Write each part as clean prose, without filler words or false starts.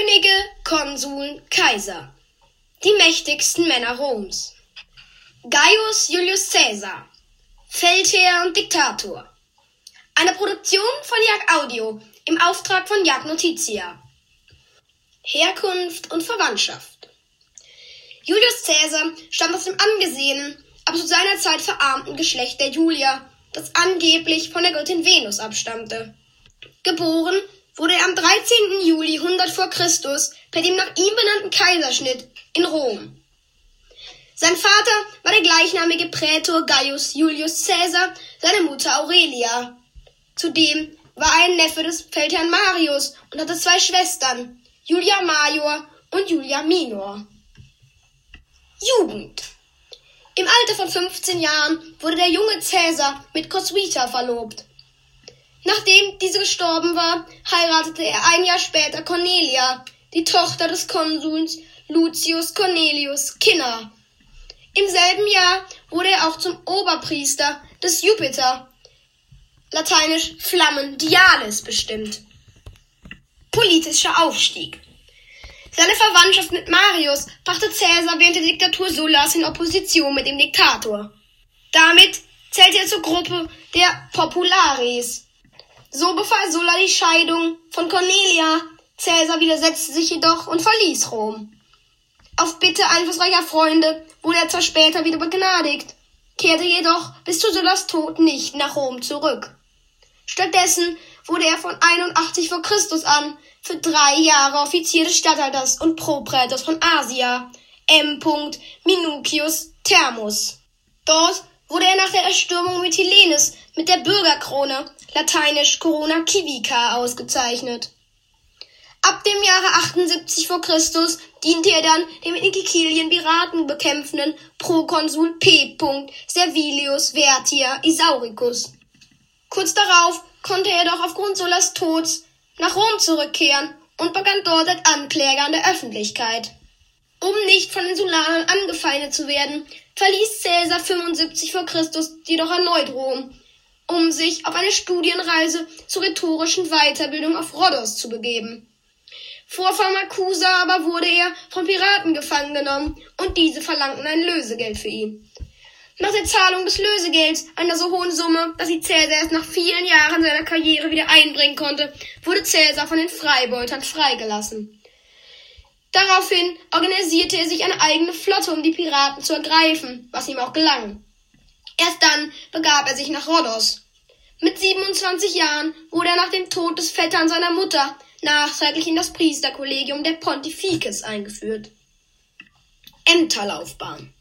Könige, Konsuln, Kaiser. Die mächtigsten Männer Roms. Gaius Julius Caesar. Feldherr und Diktator. Eine Produktion von Jagd Audio im Auftrag von Jagd Notitia. Herkunft und Verwandtschaft. Julius Caesar stammt aus dem angesehenen, aber zu seiner Zeit verarmten Geschlecht der Julier, das angeblich von der Göttin Venus abstammte. Geboren wurde er am 13. Juli 100 vor Christus per dem nach ihm benannten Kaiserschnitt in Rom. Sein Vater war der gleichnamige Prätor Gaius Julius Caesar, seine Mutter Aurelia. Zudem war er ein Neffe des Feldherrn Marius und hatte zwei Schwestern, Julia Major und Julia Minor. Jugend. Im Alter von 15 Jahren wurde der junge Caesar mit Coswita verlobt. Nachdem diese gestorben war, heiratete er ein Jahr später Cornelia, die Tochter des Konsuls Lucius Cornelius Cinna. Im selben Jahr wurde er auch zum Oberpriester des Jupiter, lateinisch Flammen Dialis, bestimmt. Politischer Aufstieg. Seine Verwandtschaft mit Marius brachte Caesar während der Diktatur Sullas in Opposition mit dem Diktator. Damit zählte er zur Gruppe der Populares. So befahl Sulla die Scheidung von Cornelia. Caesar widersetzte sich jedoch und verließ Rom. Auf Bitte einflussreicher Freunde wurde er zwar später wieder begnadigt, kehrte jedoch bis zu Sullas Tod nicht nach Rom zurück. Stattdessen wurde er von 81 vor Christus an für 3 Jahre Offizier des Statthalters und Proprätors von Asia, M. Minucius Thermus. Dort wurde er nach der Erstürmung Mytilenes mit der Bürgerkrone, lateinisch Corona Civica, ausgezeichnet. Ab dem Jahre 78 vor Christus diente er dann dem in Sizilien Piraten bekämpfenden Prokonsul P. Servilius Vertia Isauricus. Kurz darauf konnte er jedoch aufgrund Sullas Todes nach Rom zurückkehren und begann dort als Ankläger an der Öffentlichkeit. Um nicht von den Sullanern angefeindet zu werden, verließ Caesar 75 vor Christus jedoch erneut Rom, um sich auf eine Studienreise zur rhetorischen Weiterbildung auf Rhodos zu begeben. Vor Pharmakusa aber wurde er von Piraten gefangen genommen und diese verlangten ein Lösegeld für ihn. Nach der Zahlung des Lösegelds, einer so hohen Summe, dass sie Caesar erst nach vielen Jahren seiner Karriere wieder einbringen konnte, wurde Caesar von den Freibeutern freigelassen. Daraufhin organisierte er sich eine eigene Flotte, um die Piraten zu ergreifen, was ihm auch gelang. Erst dann begab er sich nach Rhodos. Mit 27 Jahren wurde er nach dem Tod des Vettern seiner Mutter nachträglich in das Priesterkollegium der Pontifices eingeführt. Ämterlaufbahn.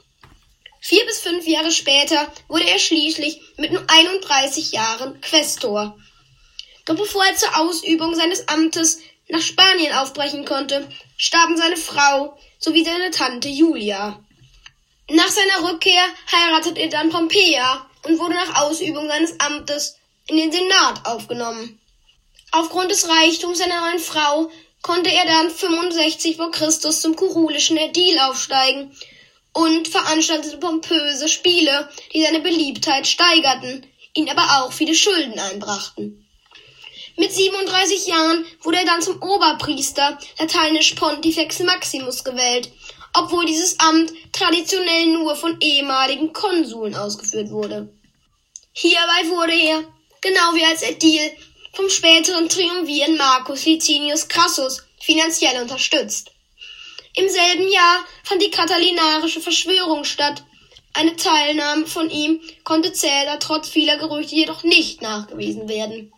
4 bis 5 Jahre später wurde er schließlich mit nur 31 Jahren Quästor. Doch bevor er zur Ausübung seines Amtes nach Spanien aufbrechen konnte, starben seine Frau sowie seine Tante Julia. Nach seiner Rückkehr heiratete er dann Pompeia und wurde nach Ausübung seines Amtes in den Senat aufgenommen. Aufgrund des Reichtums seiner neuen Frau konnte er dann 65 vor Christus zum kurulischen Ädil aufsteigen und veranstaltete pompöse Spiele, die seine Beliebtheit steigerten, ihn aber auch viele Schulden einbrachten. Mit 37 Jahren wurde er dann zum Oberpriester, lateinisch Pontifex Maximus, gewählt, obwohl dieses Amt traditionell nur von ehemaligen Konsuln ausgeführt wurde. Hierbei wurde er, genau wie als Ädil, vom späteren Triumviren Marcus Licinius Crassus finanziell unterstützt. Im selben Jahr fand die katilinarische Verschwörung statt. Eine Teilnahme von ihm konnte Caesar trotz vieler Gerüchte jedoch nicht nachgewiesen werden.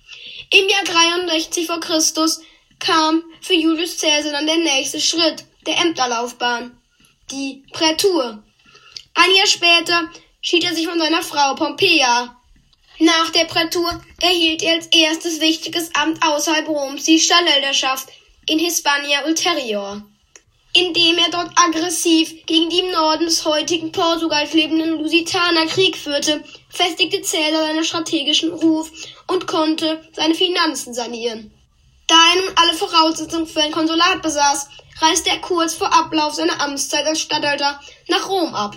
Im Jahr 63 vor Christus kam für Julius Caesar dann der nächste Schritt der Ämterlaufbahn, die Prätur. Ein Jahr später schied er sich von seiner Frau Pompeia. Nach der Prätur erhielt er als erstes wichtiges Amt außerhalb Roms die Statthalterschaft in Hispania Ulterior. Indem er dort aggressiv gegen die im Norden des heutigen Portugals lebenden Lusitaner Krieg führte, festigte Caesar seinen strategischen Ruf und konnte seine Finanzen sanieren. Da er nun alle Voraussetzungen für ein Konsulat besaß, reiste er kurz vor Ablauf seiner Amtszeit als Statthalter nach Rom ab.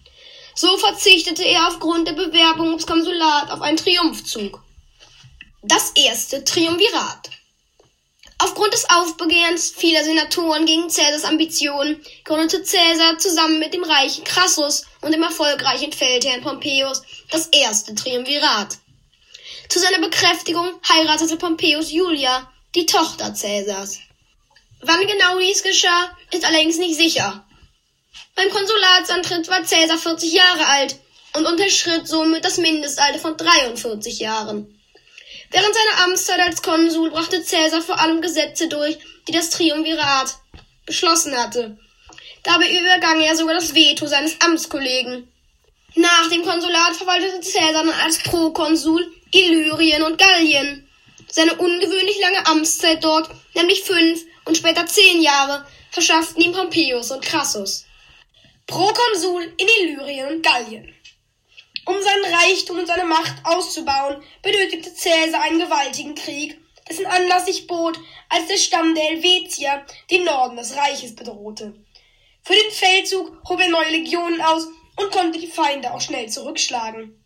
So verzichtete er aufgrund der Bewerbung ums Konsulat auf einen Triumphzug. Das erste Triumvirat. Aufgrund Aufgrund des Aufbegehrens vieler Senatoren gegen Caesars Ambitionen gründete Caesar zusammen mit dem reichen Crassus und dem erfolgreichen Feldherrn Pompeius das erste Triumvirat. Zu seiner Bekräftigung heiratete Pompeius Julia, die Tochter Caesars. Wann genau dies geschah, ist allerdings nicht sicher. Beim Konsulatsantritt war Caesar 40 Jahre alt und unterschritt somit das Mindestalter von 43 Jahren. Während seiner Amtszeit als Konsul brachte Caesar vor allem Gesetze durch, die das Triumvirat beschlossen hatte. Dabei übergang er sogar das Veto seines Amtskollegen. Nach dem Konsulat verwaltete Caesar dann als Prokonsul Illyrien und Gallien. Seine ungewöhnlich lange Amtszeit dort, nämlich 5 und später 10 Jahre, verschafften ihm Pompeius und Crassus. Prokonsul in Illyrien und Gallien. Um seinen Reichtum und seine Macht auszubauen, benötigte Caesar einen gewaltigen Krieg, dessen Anlass sich bot, als der Stamm der Helvetier den Norden des Reiches bedrohte. Für den Feldzug hob er neue Legionen aus und konnte die Feinde auch schnell zurückschlagen.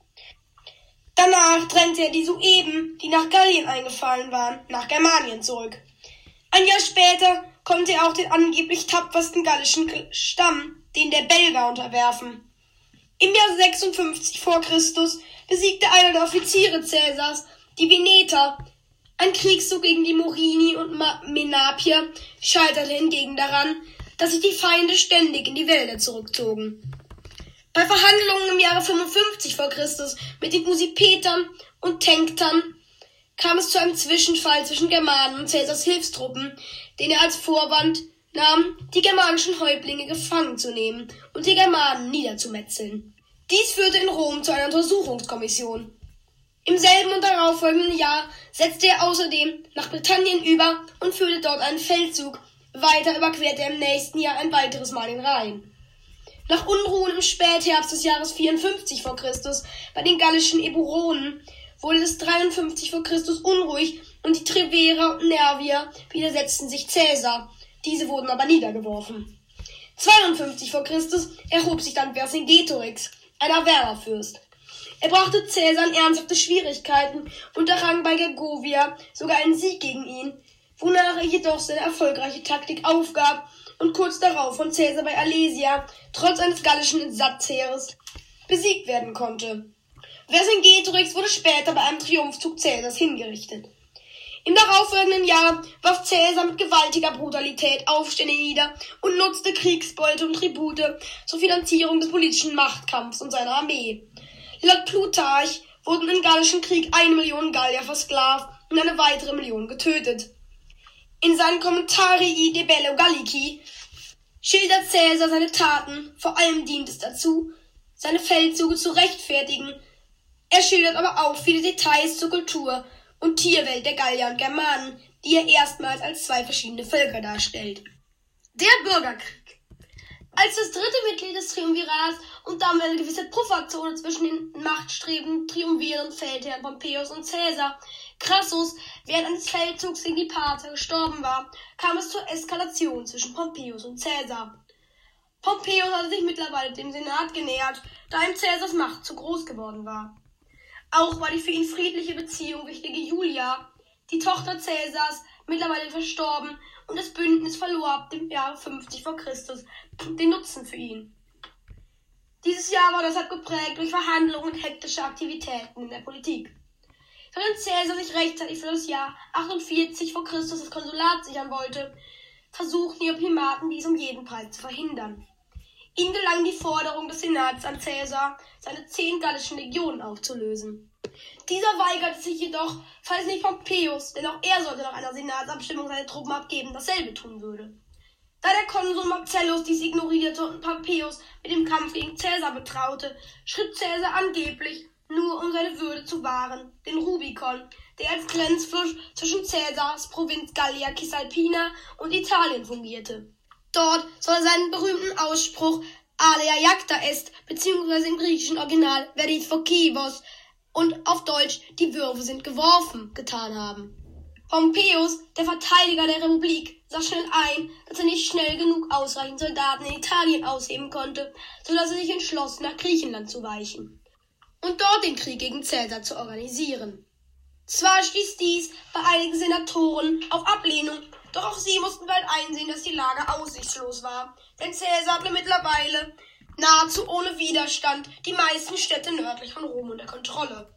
Danach drängte er die Sueben, die nach Gallien eingefallen waren, nach Germanien zurück. Ein Jahr später konnte er auch den angeblich tapfersten gallischen Stamm, den der Belger, unterwerfen. Im Jahr 56 vor Christus besiegte einer der Offiziere Caesars, die Veneter. Ein Kriegszug gegen die Morini und Menapier scheiterte hingegen daran, dass sich die Feinde ständig in die Wälder zurückzogen. Bei Verhandlungen im Jahre 55 vor Christus mit den Usipetern und Tenktern kam es zu einem Zwischenfall zwischen Germanen und Caesars Hilfstruppen, den er als Vorwand nahm, die germanischen Häuptlinge gefangen zu nehmen und die Germanen niederzumetzeln. Dies führte in Rom zu einer Untersuchungskommission. Im selben und darauffolgenden Jahr setzte er außerdem nach Britannien über und führte dort einen Feldzug. Weiter überquerte er im nächsten Jahr ein weiteres Mal den Rhein. Nach Unruhen im Spätherbst des Jahres 54 vor Christus bei den gallischen Eburonen wurde es 53 vor Christus unruhig und die Treverer und Nervier widersetzten sich Caesar. Diese wurden aber niedergeworfen. 52 vor Christus erhob sich dann Vercingetorix, ein Averrerfürst. Er brachte Caesar in ernsthafte Schwierigkeiten und errang bei Gergovia sogar einen Sieg gegen ihn, wonach er jedoch seine erfolgreiche Taktik aufgab und kurz darauf von Caesar bei Alesia, trotz eines gallischen Entsatzheeres, besiegt werden konnte. Vercingetorix wurde später bei einem Triumphzug Caesars hingerichtet. Im darauffolgenden Jahr warf Caesar mit gewaltiger Brutalität Aufstände nieder und nutzte Kriegsbeute und Tribute zur Finanzierung des politischen Machtkampfs und seiner Armee. Laut Plutarch wurden im Gallischen Krieg 1 Million Gallier versklavt und eine weitere Million getötet. In seinen Commentarii de Bello Gallici schildert Caesar seine Taten, vor allem dient es dazu, seine Feldzüge zu rechtfertigen. Er schildert aber auch viele Details zur Kultur und Tierwelt der Gallier und Germanen, die er erstmals als 2 verschiedene Völker darstellt. Der Bürgerkrieg. Als das dritte Mitglied des Triumvirats und damit eine gewisse Pufferzone zwischen den machtstrebenden triumvirenden Feldherren Pompeius und Caesar, Crassus während eines Feldzugs gegen die Parther gestorben war, kam es zur Eskalation zwischen Pompeius und Caesar. Pompeius hatte sich mittlerweile dem Senat genähert, da ihm Caesars Macht zu groß geworden war. Auch war die für ihn friedliche Beziehung wichtige Julia, die Tochter Caesars, mittlerweile verstorben und das Bündnis verlor ab dem Jahre 50 vor Christus den Nutzen für ihn. Dieses Jahr war deshalb geprägt durch Verhandlungen und hektische Aktivitäten in der Politik. Während Caesar sich rechtzeitig für das Jahr 48 vor Christus das Konsulat sichern wollte, versuchten die Optimaten dies um jeden Preis zu verhindern. Ihnen gelang die Forderung des Senats an Caesar, seine 10 gallischen Legionen aufzulösen. Dieser weigerte sich jedoch, falls nicht Pompeius, denn auch er sollte nach einer Senatsabstimmung seine Truppen abgeben, dasselbe tun würde. Da der Konsul Marcellus dies ignorierte und Pompeius mit dem Kampf gegen Caesar betraute, schritt Caesar angeblich, nur um seine Würde zu wahren, den Rubikon, der als Grenzfluss zwischen Caesars Provinz Gallia Cisalpina und Italien fungierte. Dort soll er seinen berühmten Ausspruch Alea jacta est, beziehungsweise im griechischen Original Veris vocibus und auf Deutsch die Würfe sind geworfen, getan haben. Pompeius, der Verteidiger der Republik, sah schnell ein, dass er nicht schnell genug ausreichend Soldaten in Italien ausheben konnte, sodass er sich entschloss, nach Griechenland zu weichen und dort den Krieg gegen Caesar zu organisieren. Zwar stieß dies bei einigen Senatoren auf Ablehnung, Doch auch sie mussten bald einsehen, dass die Lage aussichtslos war, denn Caesar hatte mittlerweile nahezu ohne Widerstand die meisten Städte nördlich von Rom unter Kontrolle.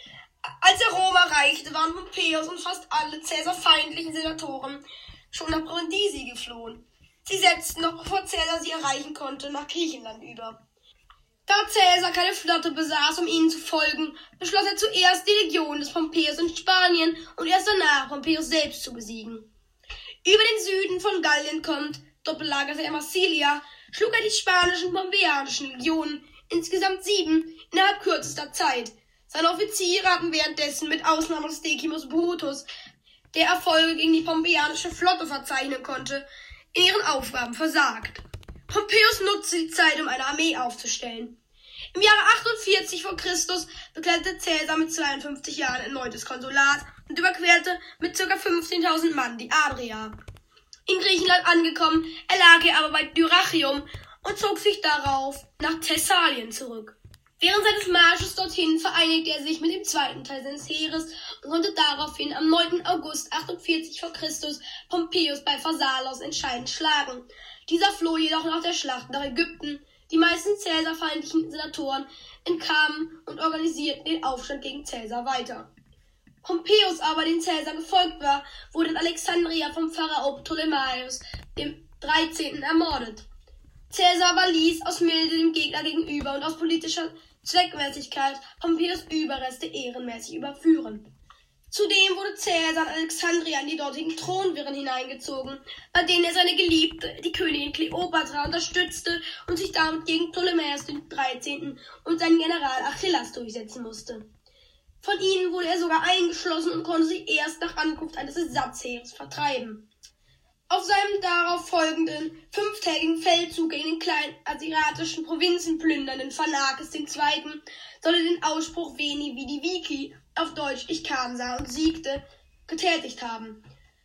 Als er Rom erreichte, waren Pompeius und fast alle Caesar-feindlichen Senatoren schon nach Brindisi geflohen. Sie setzten, noch bevor Caesar sie erreichen konnte, nach Griechenland über. Da Caesar keine Flotte besaß, um ihnen zu folgen, beschloss er zuerst, die Legion des Pompeius in Spanien und erst danach Pompeius selbst zu besiegen. Über den Süden von Gallien kommend, dort belagerte er Massilia, schlug er die spanischen pompeianischen Legionen, insgesamt 7, innerhalb kürzester Zeit. Seine Offiziere hatten währenddessen mit Ausnahme des Decimus Brutus, der Erfolge gegen die pompeianische Flotte verzeichnen konnte, in ihren Aufgaben versagt. Pompeius nutzte die Zeit, um eine Armee aufzustellen. Im Jahre 48 vor Christus bekleidete Caesar mit 52 Jahren erneut das Konsulat und überquerte mit ca. 15.000 Mann die Adria. In Griechenland angekommen, erlag er aber bei Dyrrhachium und zog sich darauf nach Thessalien zurück. Während seines Marsches dorthin vereinigte er sich mit dem zweiten Teil seines Heeres und konnte daraufhin am 9. August 48 vor Christus Pompeius bei Pharsalos entscheidend schlagen. Dieser floh jedoch nach der Schlacht nach Ägypten. Die meisten Caesar-feindlichen Senatoren entkamen und organisierten den Aufstand gegen Caesar weiter. Pompeius aber, dem Caesar gefolgt war, wurde in Alexandria vom Pharao Ptolemaios dem 13. ermordet. Caesar aber ließ aus Milde dem Gegner gegenüber und aus politischer Zweckmäßigkeit Pompeius' Überreste ehrenmäßig überführen. Zudem wurde Caesar in Alexandria in die dortigen Thronwirren hineingezogen, bei denen er seine Geliebte, die Königin Kleopatra, unterstützte und sich damit gegen Ptolemäus den 13. und seinen General Achillas durchsetzen musste. Von ihnen wurde er sogar eingeschlossen und konnte sich erst nach Ankunft eines Ersatzheeres vertreiben. Auf seinem darauf folgenden 5-tägigen Feldzug gegen den kleinen asiatischen Provinzen plündernden Pharnakes II. Soll er den Ausspruch Veni Vidi Vici, auf Deutsch Ich kam, sah und siegte, getätigt haben.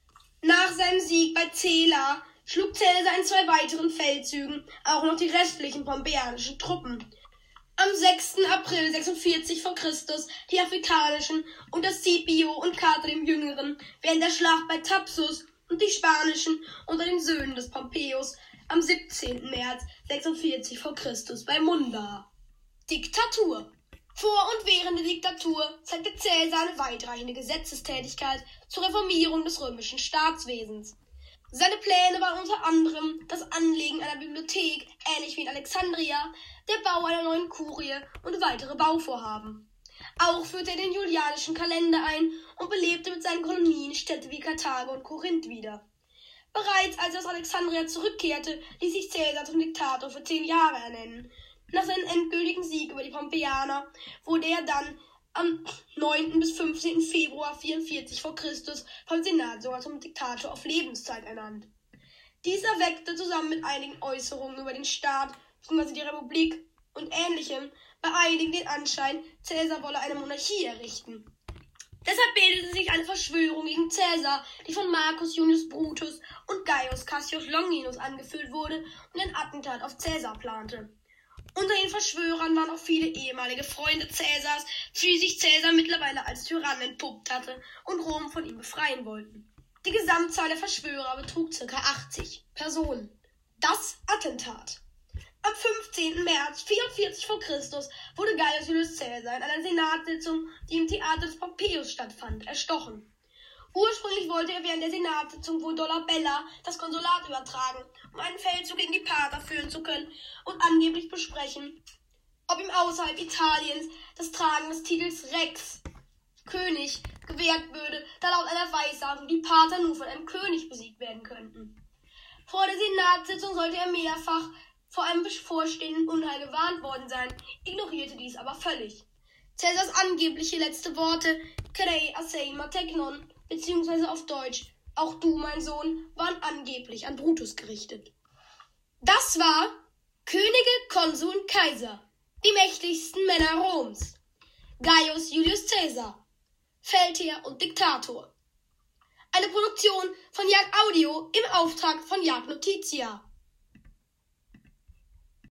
Nach seinem Sieg bei Zela schlug Caesar in 2 weiteren Feldzügen auch noch die restlichen pompeianischen Truppen. Am 6. April 46 vor Christus die afrikanischen unter Scipio und Cato dem Jüngeren während der Schlacht bei Thapsus und die spanischen unter den Söhnen des Pompeius am 17. März 46 vor Christus bei Munda. Diktatur. Vor und während der Diktatur zeigte Caesar eine weitreichende Gesetzestätigkeit zur Reformierung des römischen Staatswesens. Seine Pläne waren unter anderem das Anlegen einer Bibliothek, ähnlich wie in Alexandria, der Bau einer neuen Kurie und weitere Bauvorhaben. Auch führte er den julianischen Kalender ein und belebte mit seinen Kolonien Städte wie Karthago und Korinth wieder. Bereits als er aus Alexandria zurückkehrte, ließ sich Caesar zum Diktator für 10 Jahre ernennen. Nach seinem endgültigen Sieg über die Pompeianer wurde er dann am 9. bis 15. Februar 44 vor Christus vom Senat sogar zum Diktator auf Lebenszeit ernannt. Dies erweckte zusammen mit einigen Äußerungen über den Staat bzw. die Republik und Ähnlichem bei einigen den Anschein, Caesar wolle eine Monarchie errichten. Deshalb bildete sich eine Verschwörung gegen Caesar, die von Marcus Junius Brutus und Gaius Cassius Longinus angeführt wurde und ein Attentat auf Caesar plante. Unter den Verschwörern waren auch viele ehemalige Freunde Caesars, für die sich Caesar mittlerweile als Tyrann entpuppt hatte und Rom von ihm befreien wollten. Die Gesamtzahl der Verschwörer betrug ca. 80 Personen. Das Attentat. Am 15. März 44 vor Christus wurde Gaius Julius Caesar in einer Senatssitzung, die im Theater des Pompeius stattfand, erstochen. Ursprünglich wollte er während der Senatssitzung wohl Dolabella das Konsulat übertragen, um einen Feldzug gegen die Parther führen zu können und angeblich besprechen, ob ihm außerhalb Italiens das Tragen des Titels Rex, König, gewährt würde, da laut einer Weissagung die Parther nur von einem König besiegt werden könnten. Vor der Senatssitzung sollte er mehrfach vor einem bevorstehenden Unheil gewarnt worden sein, ignorierte dies aber völlig. Caesars angebliche letzte Worte, Crei assei mategnon, beziehungsweise auf Deutsch, auch du, mein Sohn, waren angeblich an Brutus gerichtet. Das war Könige, Konsuln, Kaiser, die mächtigsten Männer Roms. Gaius Julius Caesar, Feldherr und Diktator. Eine Produktion von Jagd Audio im Auftrag von Jagd Notitia.